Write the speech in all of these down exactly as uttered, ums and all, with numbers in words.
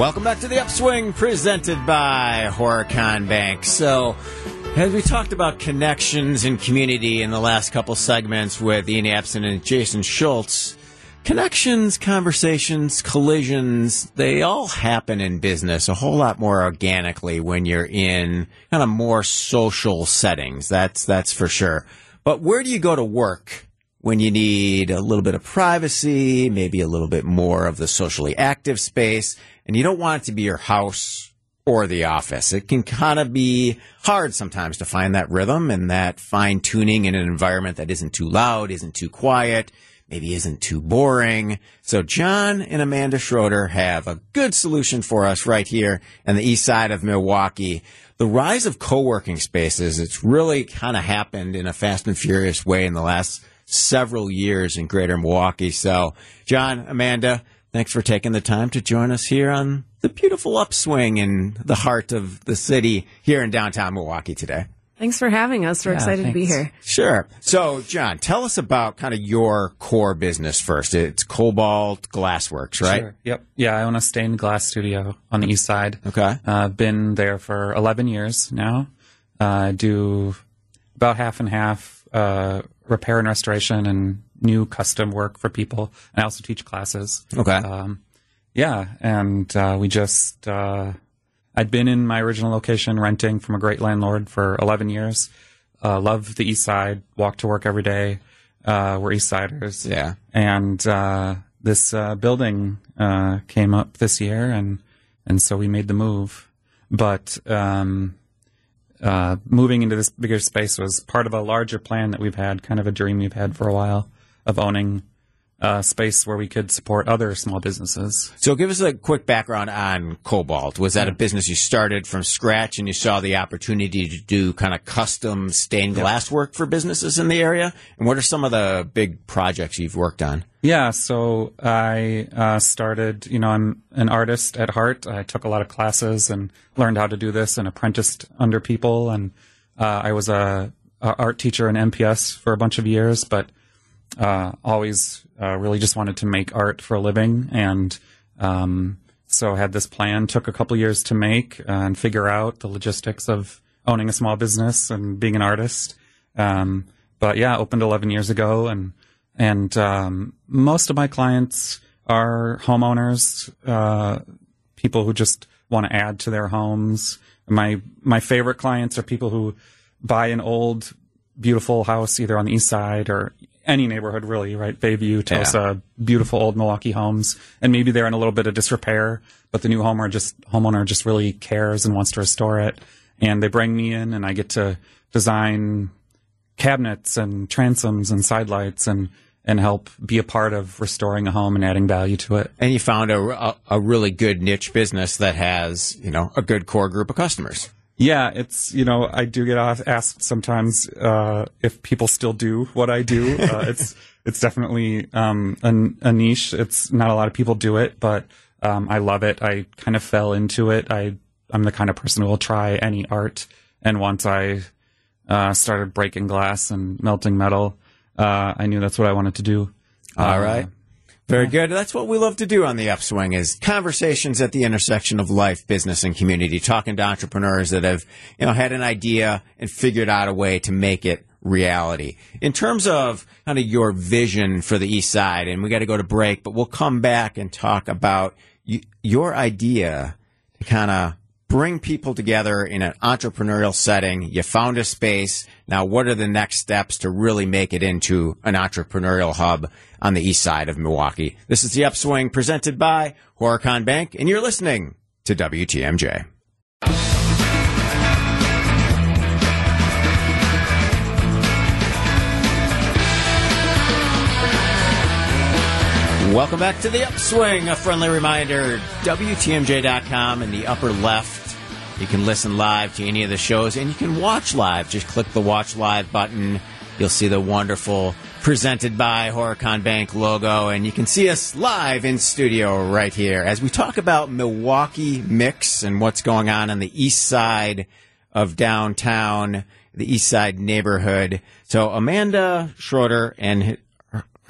Welcome back to The Upswing, presented by Horicon Bank. So, as we talked about connections and community in the last couple segments with Ian Abson and Jason Schultz, connections, conversations, collisions, they all happen in business a whole lot more organically when you're in kind of more social settings. That's, that's for sure. But where do you go to work when you need a little bit of privacy, maybe a little bit more of the socially active space, and you don't want it to be your house or the office? It can kind of be hard sometimes to find that rhythm and that fine-tuning in an environment that isn't too loud, isn't too quiet, maybe isn't too boring. So John and Amanda Schroeder have a good solution for us right here on the east side of Milwaukee. The rise of co-working spaces, it's really kind of happened in a fast and furious way in the last several years in greater Milwaukee. So, John, Amanda, thanks for taking the time to join us here on the beautiful Upswing in the heart of the city here in downtown Milwaukee today. Thanks for having us. We're Yeah, excited thanks. to be here. Sure. So, John, tell us about kind of your core business first. It's Cobalt Glassworks, right? Sure. Yep. Yeah, I own a stained glass studio on the east side. Okay. Uh, been there for eleven years now. I uh, do about half and half uh, repair and restoration and new custom work for people. I also teach classes. Okay. Um, yeah, and uh, we just... Uh, I'd been in my original location renting from a great landlord for eleven years. Uh, love the east side, walk to work every day. Uh, we're east siders. Yeah. And uh, this uh, building uh, came up this year, and, and so we made the move. But um, uh, moving into this bigger space was part of a larger plan that we've had, kind of a dream we've had for a while, of owning a space where we could support other small businesses. So give us a quick background on Cobalt. Was that a business you started from scratch and you saw the opportunity to do kind of custom stained glass work for businesses in the area? And what are some of the big projects you've worked on? Yeah, so I uh, started, you know, I'm an artist at heart. I took a lot of classes and learned how to do this and apprenticed under people. And uh, I was a, a art teacher in M P S for a bunch of years, but uh, always uh, really just wanted to make art for a living. And um, so I had this plan, took a couple years to make uh, and figure out the logistics of owning a small business and being an artist. Um, but yeah, opened eleven years ago, and And um, most of my clients are homeowners, uh, people who just want to add to their homes. My my favorite clients are people who buy an old, beautiful house either on the east side or any neighborhood, really, right? Bayview, Tosa, yeah. Beautiful old Milwaukee homes. And maybe they're in a little bit of disrepair, but the new homeowner just, homeowner just really cares and wants to restore it. And they bring me in, and I get to design cabinets and transoms and sidelights and and help be a part of restoring a home and adding value to it. And you found a, a, a really good niche business that has, you know, a good core group of customers. Yeah, it's, you know, I do get asked sometimes uh, if people still do what I do. Uh, it's it's definitely um, a, a niche. It's not a lot of people do it, but um, I love it. I kind of fell into it. I, I'm the kind of person who will try any art. And once I uh, started breaking glass and melting metal, Uh, I knew that's what I wanted to do. All uh, right. Very good. That's what we love to do on The Upswing, is conversations at the intersection of life, business, and community, talking to entrepreneurs that have, you know, had an idea and figured out a way to make it reality. In terms of kind of your vision for the East Side, and we got to go to break, but we'll come back and talk about y- your idea to kind of bring people together in an entrepreneurial setting. You found a space. Now, what are the next steps to really make it into an entrepreneurial hub on the east side of Milwaukee? This is The Upswing, presented by Horicon Bank, and you're listening to W T M J. Welcome back to The Upswing. A friendly reminder, W T M J dot com in the upper left. You can listen live to any of the shows, and you can watch live. Just click the Watch Live button. You'll see the wonderful presented by Horicon Bank logo, and you can see us live in studio right here as we talk about Milwaukee Mix and what's going on on the east side of downtown, the east side neighborhood. So Amanda Schroeder and her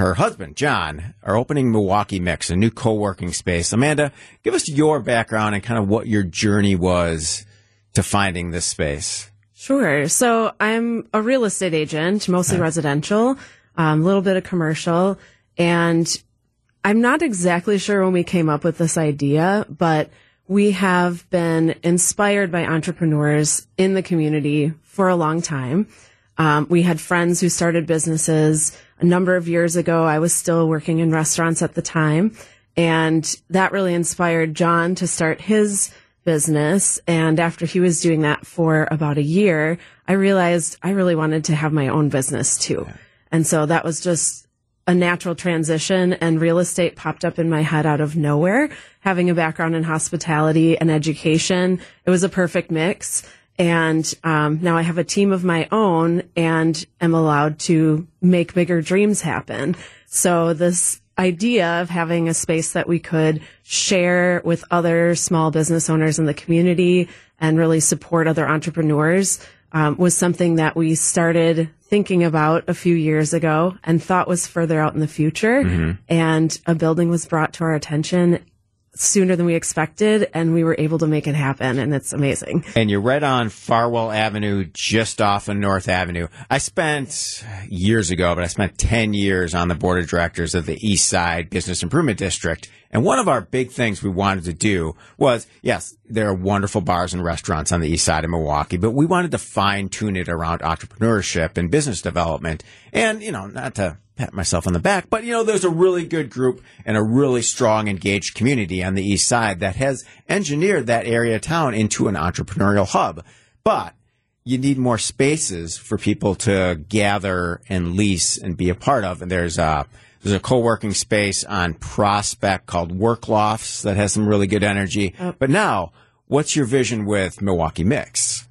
her husband, John, are opening Milwaukee Mix, a new co-working space. Amanda, give us your background and kind of what your journey was to finding this space. Sure. So I'm a real estate agent, mostly okay. residential, a um, little bit of commercial. And I'm not exactly sure when we came up with this idea, but we have been inspired by entrepreneurs in the community for a long time. Um, we had friends who started businesses a number of years ago. I was still working in restaurants at the time, and that really inspired John to start his business. And after he was doing that for about a year, I realized I really wanted to have my own business too. Yeah. And so that was just a natural transition, and real estate popped up in my head out of nowhere. Having a background in hospitality and education, it was a perfect mix. And um, now I have a team of my own and am allowed to make bigger dreams happen. So this idea of having a space that we could share with other small business owners in the community and really support other entrepreneurs um, was something that we started thinking about a few years ago and thought was further out in the future. Mm-hmm. And a building was brought to our attention sooner than we expected, and we were able to make it happen, and it's amazing. And you're right on Farwell Avenue, just off of North Avenue. I spent, years ago, but I spent ten years on the board of directors of the East Side Business Improvement District, and one of our big things we wanted to do was, yes, there are wonderful bars and restaurants on the east side of Milwaukee, but we wanted to fine-tune it around entrepreneurship and business development. And, you know, not to pat myself on the back, but, you know, there's a really good group and a really strong, engaged community on the east side that has engineered that area of town into an entrepreneurial hub. But you need more spaces for people to gather and lease and be a part of. And there's a, there's a co-working space on Prospect called Work Lofts that has some really good energy. Oh. But now, what's your vision with Milwaukee Mix?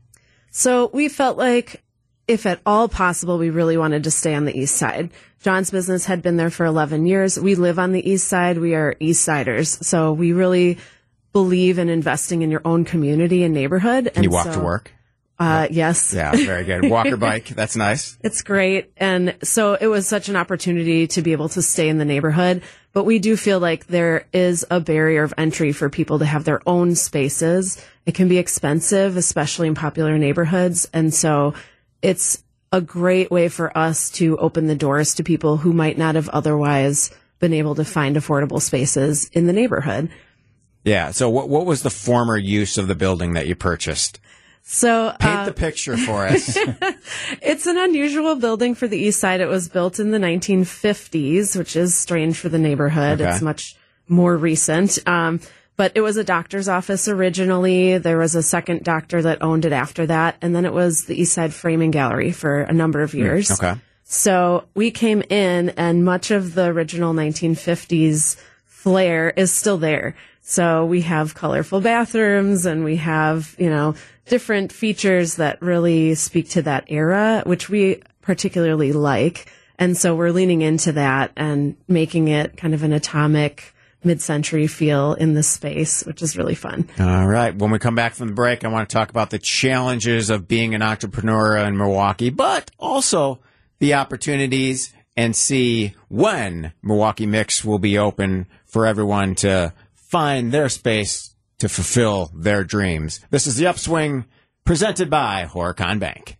So we felt like, if at all possible, we really wanted to stay on the east side. John's business had been there for eleven years. We live on the east side. We are east siders. So we really believe in investing in your own community and neighborhood. Can and you walk so, to work? Uh, yes. Yeah, very good. Walker bike. That's nice. It's great. And so it was such an opportunity to be able to stay in the neighborhood. But we do feel like there is a barrier of entry for people to have their own spaces. It can be expensive, especially in popular neighborhoods. And so it's a great way for us to open the doors to people who might not have otherwise been able to find affordable spaces in the neighborhood. Yeah. So what what was the former use of the building that you purchased? So paint uh, the picture for us. It's an unusual building for the east side. It was built in the nineteen fifties, which is strange for the neighborhood. Okay. It's much more recent. Um, But it was a doctor's office originally. There was a second doctor that owned it after that. And then it was the East Side Framing Gallery for a number of years. Mm, okay. So we came in, and much of the original nineteen fifties flair is still there. So we have colorful bathrooms, and we have, you know, different features that really speak to that era, which we particularly like. And so we're leaning into that and making it kind of an atomic mid-century feel in this space, which is really fun. All right. When we come back from the break, I want to talk about the challenges of being an entrepreneur in Milwaukee, but also the opportunities, and see when Milwaukee Mix will be open for everyone to find their space to fulfill their dreams. This is The Upswing, presented by Horicon Bank.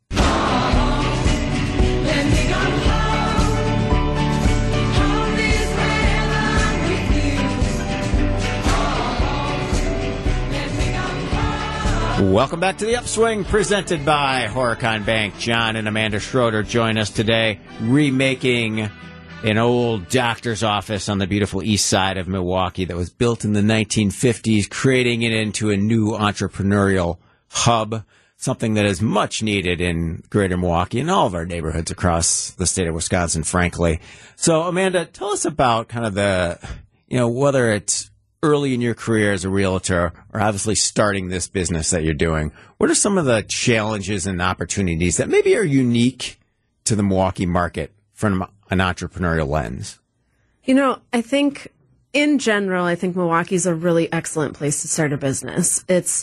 Welcome back to The Upswing, presented by Horicon Bank. John and Amanda Schroeder join us today, remaking an old doctor's office on the beautiful east side of Milwaukee that was built in the nineteen fifties, creating it into a new entrepreneurial hub, something that is much needed in greater Milwaukee and all of our neighborhoods across the state of Wisconsin, frankly. So, Amanda, tell us about kind of the, you know, whether it's early in your career as a realtor, or obviously starting this business that you're doing, what are some of the challenges and opportunities that maybe are unique to the Milwaukee market from an entrepreneurial lens? You know, I think in general, I think Milwaukee's a really excellent place to start a business. It's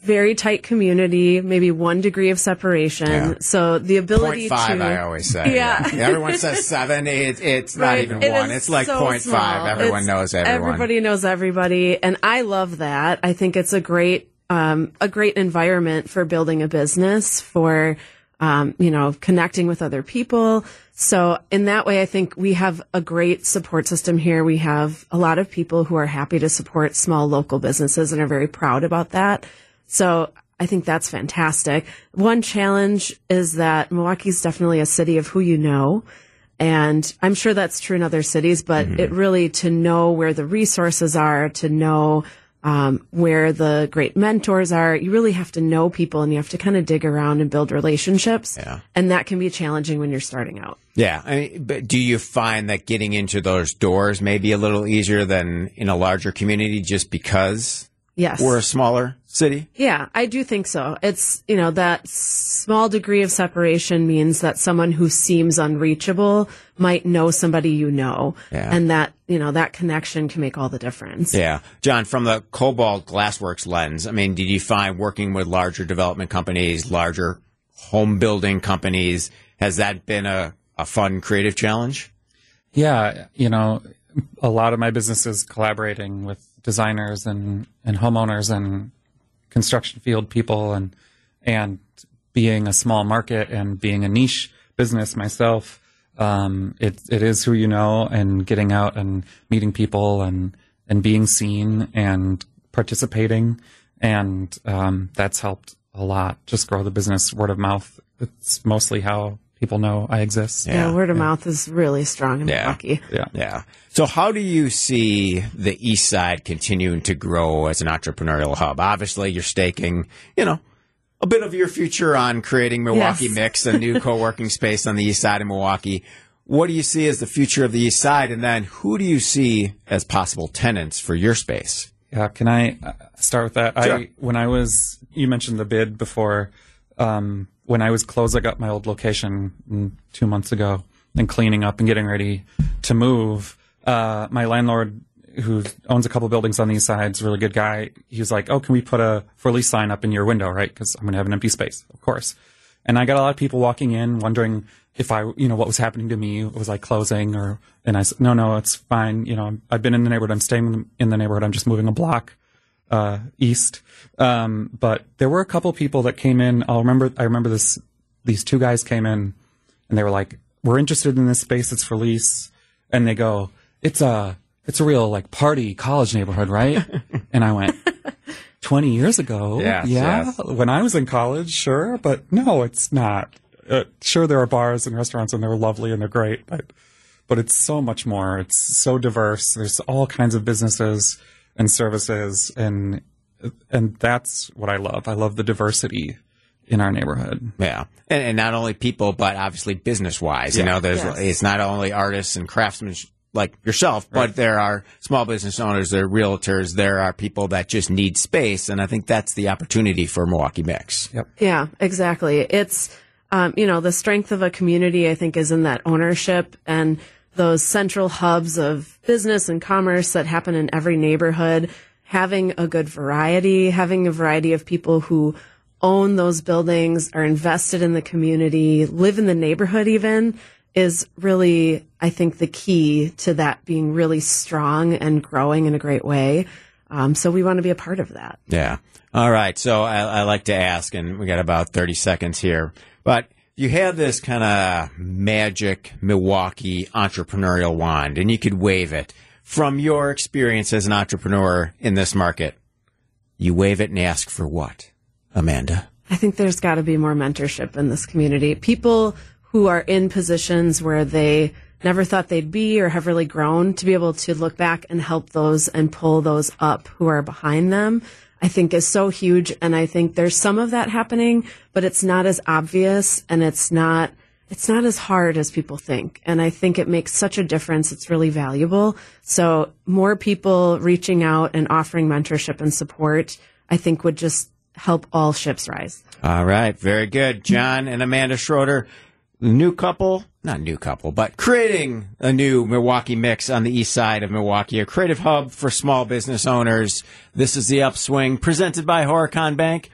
very tight community, maybe one degree of separation. Yeah. So the ability point five, to, I always say. Yeah. yeah. Everyone says seven. It, it's not Right. even It one. is It's like so point five. small. Everyone It's- knows everyone. Everybody knows everybody, and I love that. I think it's a great, um, a great environment for building a business, for um, you know, connecting with other people. So in that way, I think we have a great support system here. We have a lot of people who are happy to support small local businesses and are very proud about that. So I think that's fantastic. One challenge is that Milwaukee's definitely a city of who you know. And I'm sure that's true in other cities, but mm-hmm. it really, to know where the resources are, to know um, where the great mentors are, you really have to know people, and you have to kind of dig around and build relationships. Yeah. And that can be challenging when you're starting out. Yeah. I mean, but do you find that getting into those doors may be a little easier than in a larger community just because Yes. we're a smaller city? Yeah, I do think so. It's, you know, that small degree of separation means that someone who seems unreachable might know somebody you know. Yeah. And that, you know, that connection can make all the difference. Yeah. John, from the Cobalt Glassworks lens, I mean, did you find working with larger development companies, larger home building companies, has that been a, a fun, creative challenge? Yeah, you know, a lot of my business is collaborating with designers and, and homeowners and construction field people, and and being a small market and being a niche business myself, um, it it is who you know, and getting out and meeting people and and being seen and participating, and um, that's helped a lot. Just grow the business, word of mouth. It's mostly how people know I exist. Yeah, word of mouth is really strong in Yeah. Milwaukee. Yeah. Yeah. So how do you see the East Side continuing to grow as an entrepreneurial hub? Obviously, you're staking, you know, a bit of your future on creating Milwaukee Yes. Mix, a new co-working space on the East Side of Milwaukee. What do you see as the future of the East Side? And then who do you see as possible tenants for your space? Yeah, can I uh, start with that? Sure. I when I was, you mentioned the bid before. Um, when I was closing up my old location mm, two months ago and cleaning up and getting ready to move, uh, my landlord, who owns a couple buildings on these sides, really good guy, he was like, "Oh, can we put a for lease sign up in your window, right? Because I'm going to have an empty space, of course." And I got a lot of people walking in wondering if I, you know, what was happening to me. Was I closing, or? And I said, "No, no, it's fine. You know, I've been in the neighborhood. I'm staying in the neighborhood. I'm just moving a block uh, east." Um, but there were a couple people that came in. I'll remember. I remember this. These two guys came in, and they were like, "We're interested in this space. It's for lease." And they go, "It's a, it's a real like party college neighborhood, right?" And I went, twenty years ago, Yes, yeah, yes. when I was in college, sure, but no, it's not. Uh, sure, there are bars and restaurants, and they're lovely and they're great, but but it's so much more. It's so diverse. There's all kinds of businesses and services, and and that's what I love. I love the diversity in our neighborhood. Yeah. And, and not only people, but obviously business-wise. You Yeah. know, there's Yes. it's not only artists and craftsmen like yourself, but Right. there are small business owners, there are realtors, there are people that just need space, and I think that's the opportunity for Milwaukee Mix. Yep. Yeah, exactly. It's, um, you know, the strength of a community, I think, is in that ownership and those central hubs of business and commerce that happen in every neighborhood. Having a good variety, having a variety of people who own those buildings, are invested in the community, live in the neighborhood even, is really, I think, the key to that being really strong and growing in a great way. Um, so we want to be a part of that. Yeah. All right. So I, I like to ask, and we got about thirty seconds here, but you have this kind of magic Milwaukee entrepreneurial wand, and you could wave it. From your experience as an entrepreneur in this market, you wave it and ask for what, Amanda? I think there's got to be more mentorship in this community. People who are in positions where they never thought they'd be or have really grown, to be able to look back and help those and pull those up who are behind them, I think is so huge. And I think there's some of that happening, but it's not as obvious, and it's not it's not as hard as people think. And I think it makes such a difference. It's really valuable. So more people reaching out and offering mentorship and support, I think, would just help all ships rise. All right. Very good. John and Amanda Schroeder, new couple, not new couple, but creating a new Milwaukee Mix on the east side of Milwaukee, a creative hub for small business owners. This is The Upswing, presented by Horicon Bank.